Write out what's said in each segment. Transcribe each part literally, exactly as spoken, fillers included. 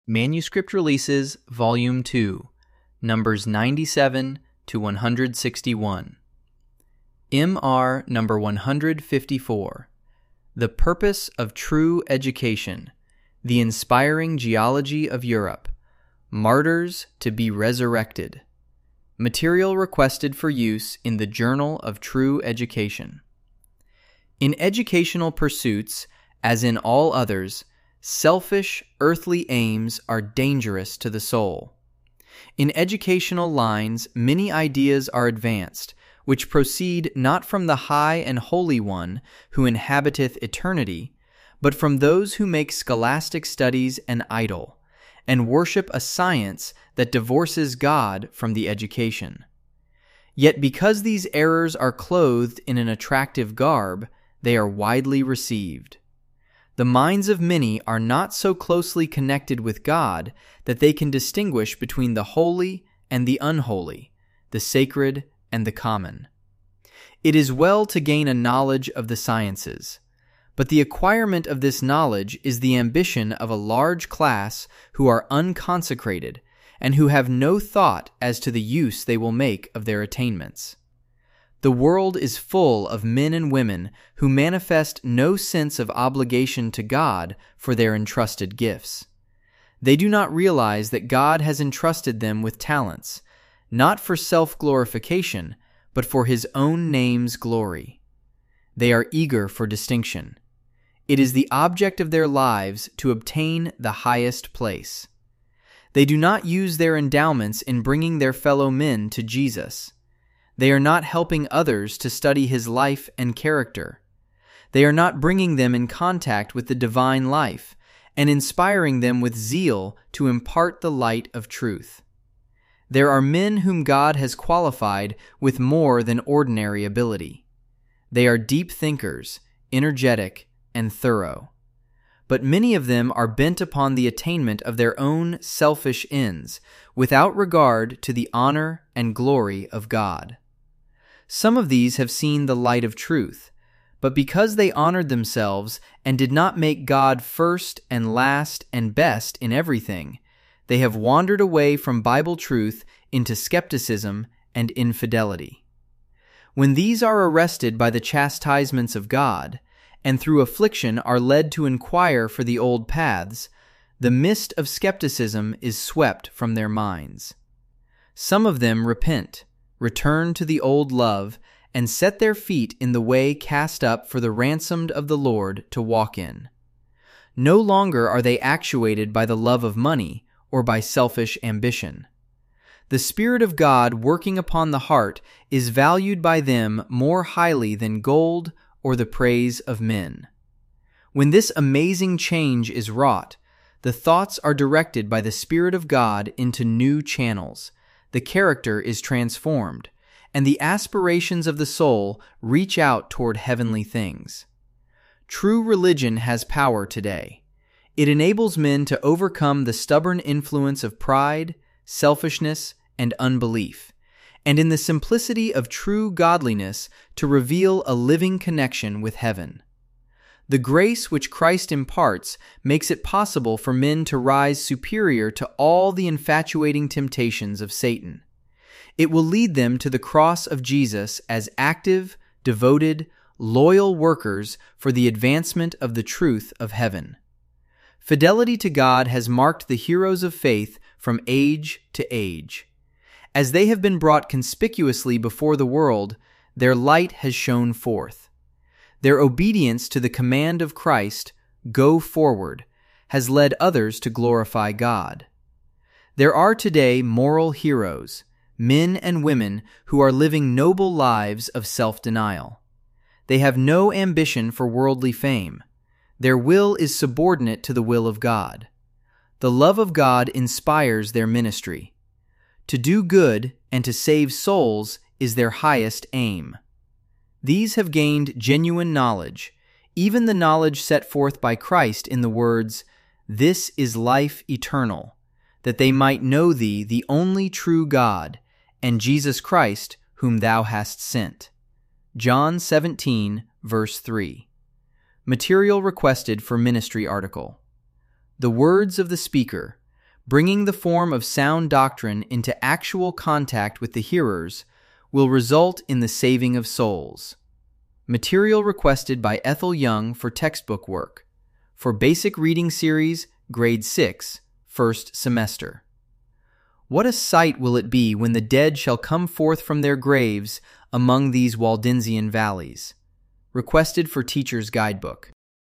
Manuscript Releases, Volume two, numbers ninety-seven to one hundred sixty-one. M R number one hundred fifty-four. The Purpose of True Education. The Inspiring Geology of Europe. Martyrs to be Resurrected. Material requested for use in the Journal of True Education. In educational pursuits, as in all others, selfish, earthly aims are dangerous to the soul. In educational lines, many ideas are advanced, which proceed not from the high and holy One who inhabiteth eternity, but from those who make scholastic studies an idol, and worship a science that divorces God from the education. Yet because these errors are clothed in an attractive garb, they are widely received. The minds of many are not so closely connected with God that they can distinguish between the holy and the unholy, the sacred and the common. It is well to gain a knowledge of the sciences, but the acquirement of this knowledge is the ambition of a large class who are unconsecrated and who have no thought as to the use they will make of their attainments. The world is full of men and women who manifest no sense of obligation to God for their entrusted gifts. They do not realize that God has entrusted them with talents, not for self-glorification, but for His own name's glory. They are eager for distinction. It is the object of their lives to obtain the highest place. They do not use their endowments in bringing their fellow men to Jesus. They are not helping others to study His life and character. They are not bringing them in contact with the divine life and inspiring them with zeal to impart the light of truth. There are men whom God has qualified with more than ordinary ability. They are deep thinkers, energetic, and thorough. But many of them are bent upon the attainment of their own selfish ends, without regard to the honor and glory of God. Some of these have seen the light of truth, but because they honored themselves and did not make God first and last and best in everything, they have wandered away from Bible truth into skepticism and infidelity. When these are arrested by the chastisements of God, and through affliction are led to inquire for the old paths, the mist of skepticism is swept from their minds. Some of them repent, return to the old love, and set their feet in the way cast up for the ransomed of the Lord to walk in. No longer are they actuated by the love of money or by selfish ambition. The Spirit of God working upon the heart is valued by them more highly than gold or the praise of men. When this amazing change is wrought, the thoughts are directed by the Spirit of God into new channels, the character is transformed, and the aspirations of the soul reach out toward heavenly things. True religion has power today. It enables men to overcome the stubborn influence of pride, selfishness, and unbelief, and in the simplicity of true godliness to reveal a living connection with heaven. The grace which Christ imparts makes it possible for men to rise superior to all the infatuating temptations of Satan. It will lead them to the cross of Jesus as active, devoted, loyal workers for the advancement of the truth of heaven. Fidelity to God has marked the heroes of faith from age to age. As they have been brought conspicuously before the world, their light has shone forth. Their obedience to the command of Christ, "Go forward," has led others to glorify God. There are today moral heroes, men and women who are living noble lives of self-denial. They have no ambition for worldly fame. Their will is subordinate to the will of God. The love of God inspires their ministry. To do good and to save souls is their highest aim. These have gained genuine knowledge, even the knowledge set forth by Christ in the words, "This is life eternal, that they might know Thee, the only true God, and Jesus Christ, whom Thou hast sent." John seventeen, verse three. Material requested for ministry article. The words of the speaker, bringing the form of sound doctrine into actual contact with the hearers, will result in the saving of souls. Material requested by Ethel Young for textbook work. For Basic Reading Series, Grade six, First Semester. What a sight will it be when the dead shall come forth from their graves among these Waldensian valleys. Requested for Teacher's Guidebook.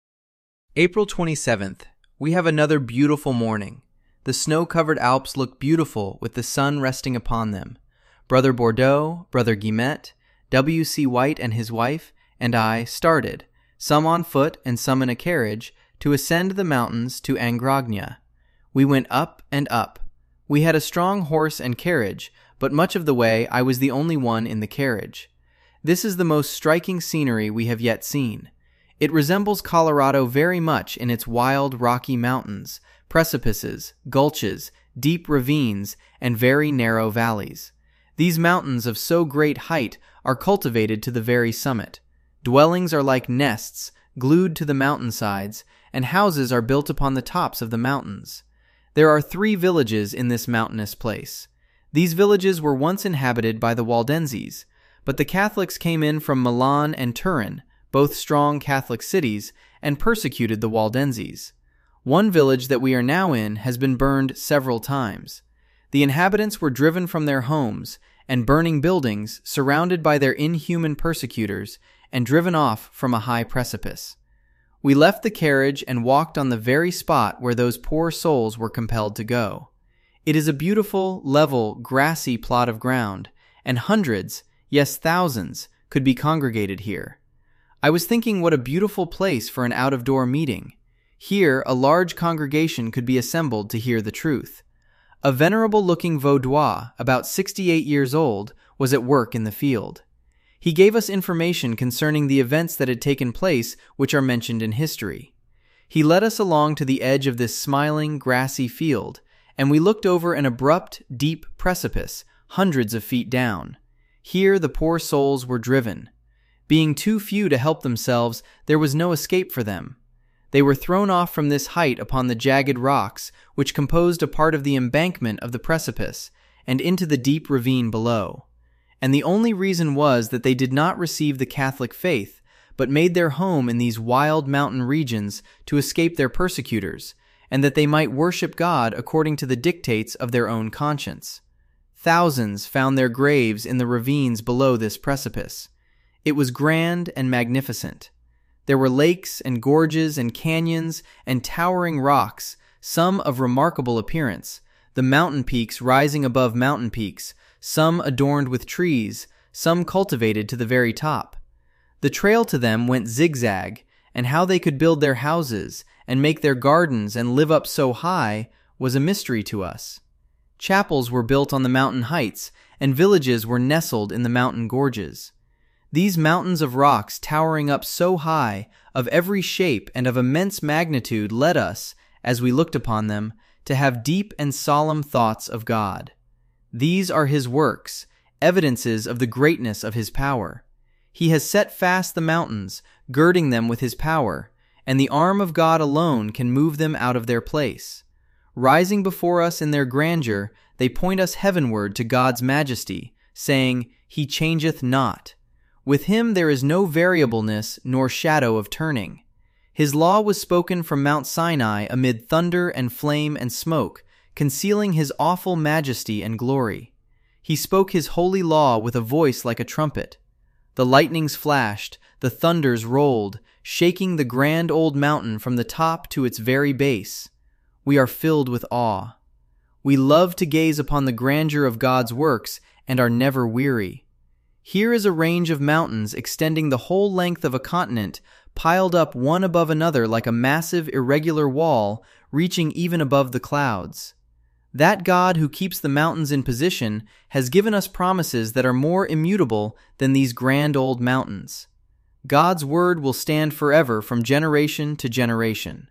April twenty-seventh. We have another beautiful morning. The snow-covered Alps look beautiful with the sun resting upon them. Brother Bordeaux, Brother Guimet, W C White and his wife, and I started, some on foot and some in a carriage, to ascend the mountains to Angrogna. We went up and up. We had a strong horse and carriage, but much of the way I was the only one in the carriage. This is the most striking scenery we have yet seen. It resembles Colorado very much in its wild, rocky mountains, precipices, gulches, deep ravines, and very narrow valleys. These mountains of so great height are cultivated to the very summit. Dwellings are like nests, glued to the mountainsides, and houses are built upon the tops of the mountains. There are three villages in this mountainous place. These villages were once inhabited by the Waldenses, but the Catholics came in from Milan and Turin, both strong Catholic cities, and persecuted the Waldenses. One village that we are now in has been burned several times. The inhabitants were driven from their homes, and burning buildings, surrounded by their inhuman persecutors, and driven off from a high precipice. We left the carriage and walked on the very spot where those poor souls were compelled to go. It is a beautiful, level, grassy plot of ground, and hundreds, yes thousands, could be congregated here. I was thinking what a beautiful place for an out-of-door meeting. Here a large congregation could be assembled to hear the truth. A venerable-looking Vaudois, about sixty-eight years old, was at work in the field. He gave us information concerning the events that had taken place which are mentioned in history. He led us along to the edge of this smiling, grassy field, and we looked over an abrupt, deep precipice, hundreds of feet down. Here the poor souls were driven. Being too few to help themselves, there was no escape for them. They were thrown off from this height upon the jagged rocks which composed a part of the embankment of the precipice, and into the deep ravine below. And the only reason was that they did not receive the Catholic faith, but made their home in these wild mountain regions to escape their persecutors, and that they might worship God according to the dictates of their own conscience. Thousands found their graves in the ravines below this precipice. It was grand and magnificent. There were lakes and gorges and canyons and towering rocks, some of remarkable appearance, the mountain peaks rising above mountain peaks, some adorned with trees, some cultivated to the very top. The trail to them went zigzag, and how they could build their houses and make their gardens and live up so high was a mystery to us. Chapels were built on the mountain heights, and villages were nestled in the mountain gorges. These mountains of rocks towering up so high, of every shape and of immense magnitude, led us, as we looked upon them, to have deep and solemn thoughts of God. These are His works, evidences of the greatness of His power. He has set fast the mountains, girding them with His power, and the arm of God alone can move them out of their place. Rising before us in their grandeur, they point us heavenward to God's majesty, saying, He changeth not. With Him there is no variableness nor shadow of turning. His law was spoken from Mount Sinai amid thunder and flame and smoke, concealing His awful majesty and glory. He spoke His holy law with a voice like a trumpet. The lightnings flashed, the thunders rolled, shaking the grand old mountain from the top to its very base. We are filled with awe. We love to gaze upon the grandeur of God's works and are never weary. Here is a range of mountains extending the whole length of a continent, piled up one above another like a massive irregular wall, reaching even above the clouds. That God who keeps the mountains in position has given us promises that are more immutable than these grand old mountains. God's word will stand forever from generation to generation.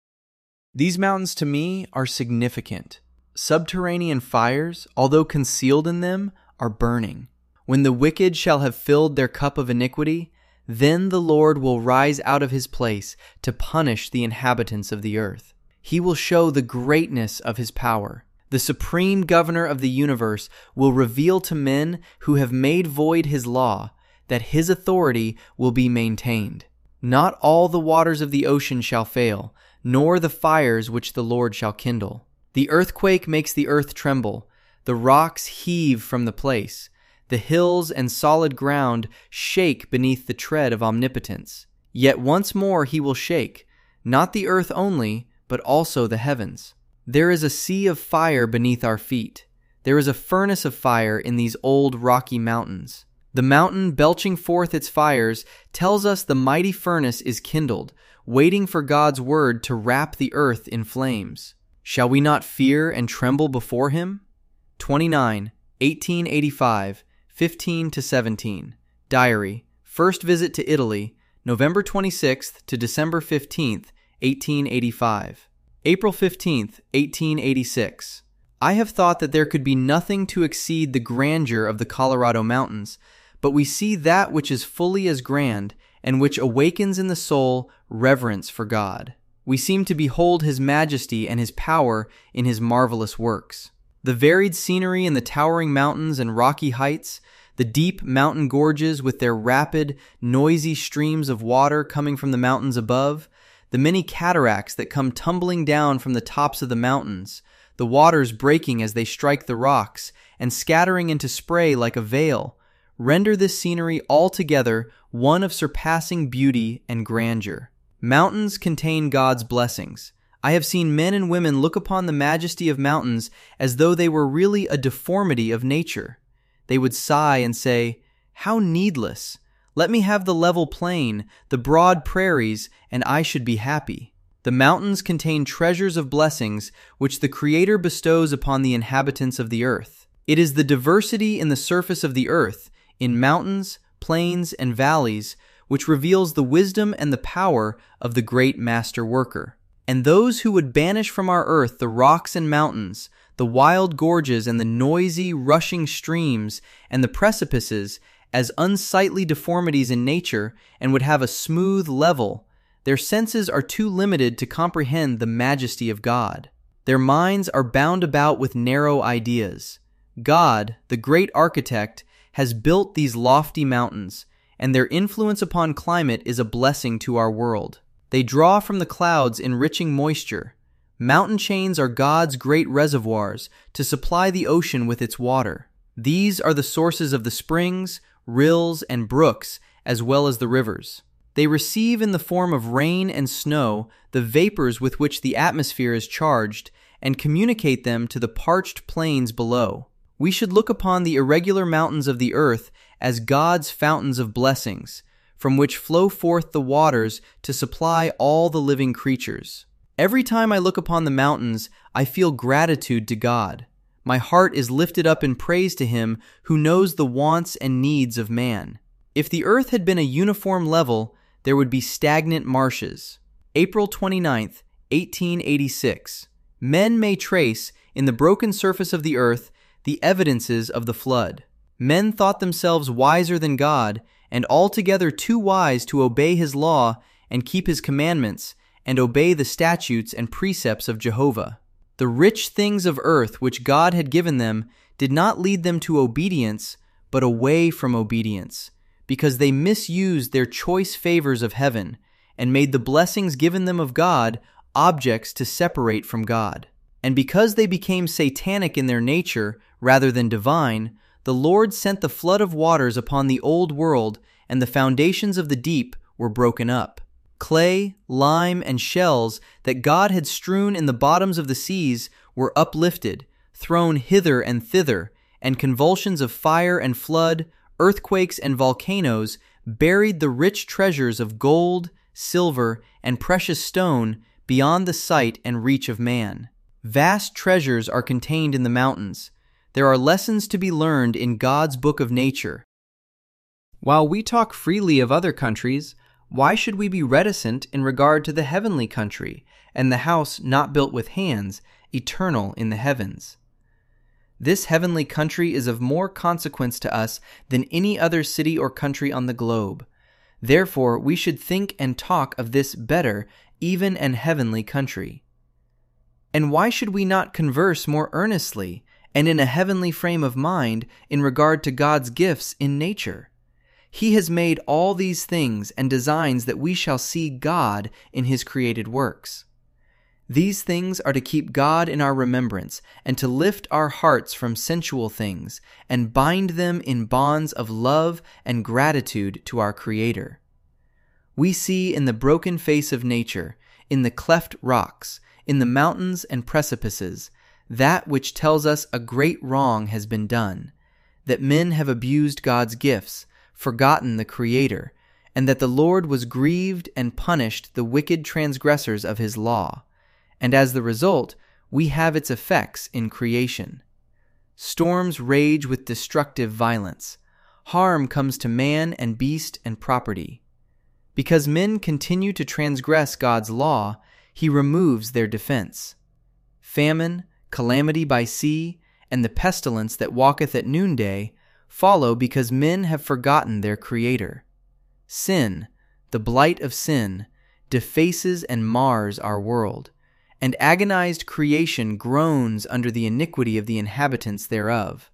These mountains to me are significant. Subterranean fires, although concealed in them, are burning. When the wicked shall have filled their cup of iniquity, then the Lord will rise out of His place to punish the inhabitants of the earth. He will show the greatness of his power. The supreme governor of the universe will reveal to men who have made void his law that his authority will be maintained. Not all the waters of the ocean shall fail, nor the fires which the Lord shall kindle. The earthquake makes the earth tremble. The rocks heave from the place. The hills and solid ground shake beneath the tread of omnipotence. Yet once more he will shake, not the earth only, but also the heavens. There is a sea of fire beneath our feet. There is a furnace of fire in these old rocky mountains. The mountain belching forth its fires tells us the mighty furnace is kindled, waiting for God's word to wrap the earth in flames. Shall we not fear and tremble before him? twenty-nine, eighteen eighty-five, fifteen to seventeen. Diary. First visit to Italy, November twenty-sixth to December fifteenth, eighteen eighty-five. April fifteenth, eighteen eighty-six. I have thought that there could be nothing to exceed the grandeur of the Colorado Mountains, but we see that which is fully as grand and which awakens in the soul reverence for God. We seem to behold his majesty and his power in his marvelous works. The varied scenery in the towering mountains and rocky heights, the deep mountain gorges with their rapid, noisy streams of water coming from the mountains above, the many cataracts that come tumbling down from the tops of the mountains, the waters breaking as they strike the rocks and scattering into spray like a veil, render this scenery altogether one of surpassing beauty and grandeur. Mountains contain God's blessings. I have seen men and women look upon the majesty of mountains as though they were really a deformity of nature. They would sigh and say, "How needless! Let me have the level plain, the broad prairies, and I should be happy." The mountains contain treasures of blessings which the Creator bestows upon the inhabitants of the earth. It is the diversity in the surface of the earth, in mountains, plains, and valleys, which reveals the wisdom and the power of the great master worker. And those who would banish from our earth the rocks and mountains, the wild gorges and the noisy, rushing streams, and the precipices, as unsightly deformities in nature, and would have a smooth level, their senses are too limited to comprehend the majesty of God. Their minds are bound about with narrow ideas. God, the great architect, has built these lofty mountains, and their influence upon climate is a blessing to our world. They draw from the clouds enriching moisture. Mountain chains are God's great reservoirs to supply the ocean with its water. These are the sources of the springs, rills, and brooks, as well as the rivers. They receive in the form of rain and snow the vapors with which the atmosphere is charged and communicate them to the parched plains below. We should look upon the irregular mountains of the earth as God's fountains of blessings, from which flow forth the waters to supply all the living creatures. Every time I look upon the mountains, I feel gratitude to God. My heart is lifted up in praise to Him who knows the wants and needs of man. If the earth had been a uniform level, there would be stagnant marshes. April twenty-ninth, eighteen eighty-six. Men may trace, in the broken surface of the earth, the evidences of the flood. Men thought themselves wiser than God, and altogether too wise to obey His law and keep His commandments, and obey the statutes and precepts of Jehovah. The rich things of earth which God had given them did not lead them to obedience, but away from obedience, because they misused their choice favors of heaven, and made the blessings given them of God objects to separate from God. And because they became satanic in their nature rather than divine, the Lord sent the flood of waters upon the old world, and the foundations of the deep were broken up. Clay, lime, and shells that God had strewn in the bottoms of the seas were uplifted, thrown hither and thither, and convulsions of fire and flood, earthquakes and volcanoes buried the rich treasures of gold, silver, and precious stone beyond the sight and reach of man. Vast treasures are contained in the mountains. There are lessons to be learned in God's book of nature. While we talk freely of other countries, why should we be reticent in regard to the heavenly country and the house not built with hands, eternal in the heavens? This heavenly country is of more consequence to us than any other city or country on the globe. Therefore, we should think and talk of this better, even an heavenly country. And why should we not converse more earnestly and in a heavenly frame of mind in regard to God's gifts in nature? He has made all these things and designs that we shall see God in His created works. These things are to keep God in our remembrance and to lift our hearts from sensual things and bind them in bonds of love and gratitude to our Creator. We see in the broken face of nature, in the cleft rocks, in the mountains and precipices, that which tells us a great wrong has been done, that men have abused God's gifts, forgotten the Creator, and that the Lord was grieved and punished the wicked transgressors of His law. And as the result, we have its effects in creation. Storms rage with destructive violence. Harm comes to man and beast and property. Because men continue to transgress God's law, He removes their defense. Famine, calamity by sea, and the pestilence that walketh at noonday follow because men have forgotten their Creator. Sin, the blight of sin, defaces and mars our world, and agonized creation groans under the iniquity of the inhabitants thereof.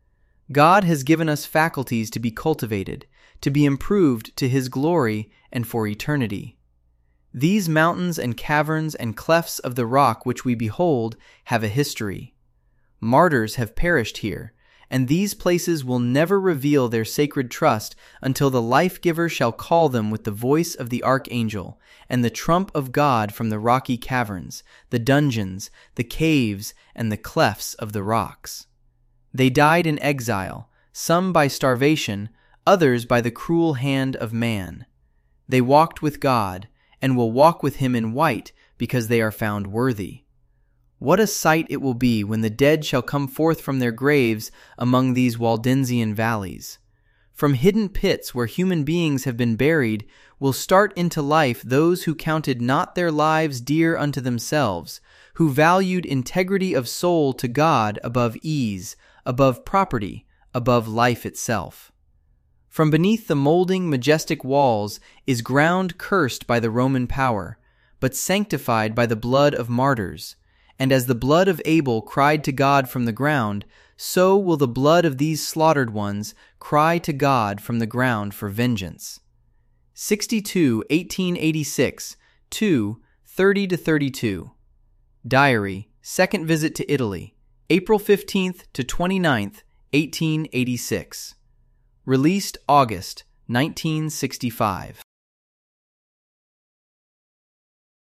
God has given us faculties to be cultivated, to be improved to His glory and for eternity. These mountains and caverns and clefts of the rock which we behold have a history. Martyrs have perished here, and these places will never reveal their sacred trust until the Life-Giver shall call them with the voice of the archangel and the trump of God from the rocky caverns, the dungeons, the caves, and the clefts of the rocks. They died in exile, some by starvation, others by the cruel hand of man. They walked with God, and will walk with Him in white, because they are found worthy. What a sight it will be when the dead shall come forth from their graves among these Waldensian valleys. From hidden pits where human beings have been buried will start into life those who counted not their lives dear unto themselves, who valued integrity of soul to God above ease, above property, above life itself. From beneath the molding, majestic walls is ground cursed by the Roman power, but sanctified by the blood of martyrs. And as the blood of Abel cried to God from the ground, so will the blood of these slaughtered ones cry to God from the ground for vengeance. sixty-two eighteen eighty-six, two thirty to thirty-two. Diary, second visit to Italy, April fifteenth to twenty-ninth, eighteen eighty-six. Released August nineteen sixty-five.